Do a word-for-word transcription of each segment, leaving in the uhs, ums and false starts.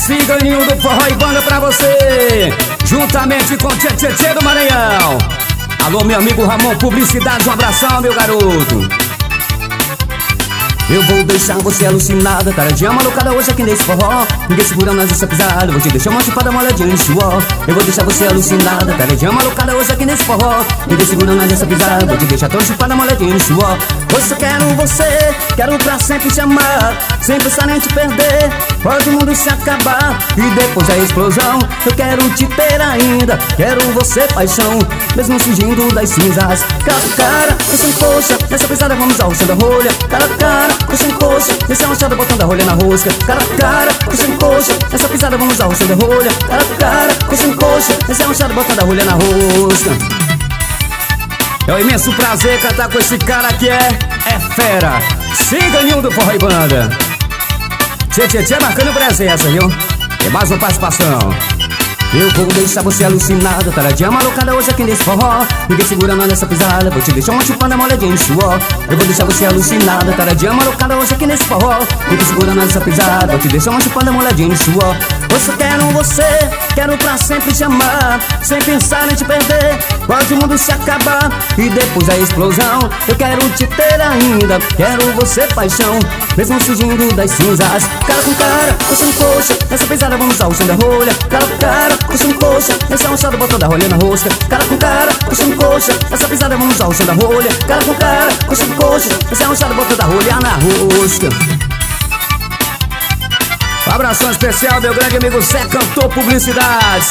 Ciganinho do Forró e Banda pra você, juntamente com Tchê Tchê Tchê do Maranhão. Alô, meu amigo Ramon Publicidade, um abração, meu garoto. Eu vou deixar você alucinada, taradinha malucada hoje aqui nesse forró. Ninguém segurando nessa pisada, vou te deixar uma chupada molhadinha no suor. Eu vou deixar você alucinada, taradinha malucada hoje aqui nesse forró. Ninguém segurando nessa pisada, vou te deixar toda chupada molhadinha no suor. Hoje eu quero você, quero pra sempre te amar, sem pensar nem te perder. Pode o mundo se acabar e depois da explosão, eu quero te ter ainda, quero você paixão, mesmo surgindo das cinzas. Cara a cara, eu sem coxa, nessa pisada vamos ao som da rolha. Cara a cara, coxa em coxa, esse é um chá botando a rolha na rosca. Cara a cara, coxa em coxa, nessa pisada vamos ao som da rolha. Cara a cara, coxa em coxa, esse é um chá botando a rolha na rosca. É um imenso prazer cantar com esse cara que é, é fera, Ciganinho do Forró e Banda. Tchê Tchê Tchê marcando presença, viu? É mais uma participação. Eu vou deixar você alucinada, taradinha malucada hoje aqui nesse forró. Ninguém segurando nessa pisada, vou te deixar uma chupada molhadinha no suor. Eu vou deixar você alucinada, taradinha malucada hoje aqui nesse forró. Ninguém segurando nessa pisada, vou te deixar uma chupada molhadinha no suor. Hoje eu quero você, quero pra sempre te amar, sem pensar em te perder. Pode o mundo se acabar e depois da explosão, eu quero te ter ainda, quero você paixão, mesmo surgindo das cinzas. Cara com cara, coxa em coxa, nessa pisada vamos ao som da rolha. Cara com cara, coxa em coxa, esse é um chá do botão da rolha na rosca. Cara com cara, coxa em coxa, essa pisada vamos ao som da rolha. Cara com cara, coxa em coxa, esse é um chá do botão da rolha na rosca. Um abração especial, meu grande amigo Zé Cantor Publicidades.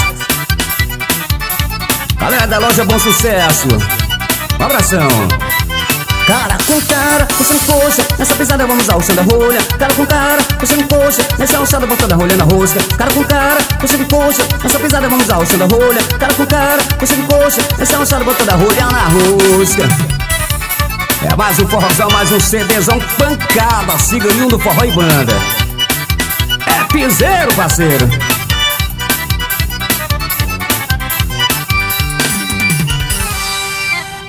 Galera da loja Bom Sucesso, um abração. Cara com cara, coxa em coxa, nessa pisada vamos ao som da rolha. Cara com cara, coxa em coxa, esse é um chá do botão da rolha na rosca. Cara com cara, coxa em coxa, nessa pisada vamos ao som da rolha. Cara com cara, coxa em coxa, esse é um chá do botão da rolha na rosca. É mais um forrozão, mais um CDzão pancada, Ciganinho do Forró e Banda. É piseiro, parceiro.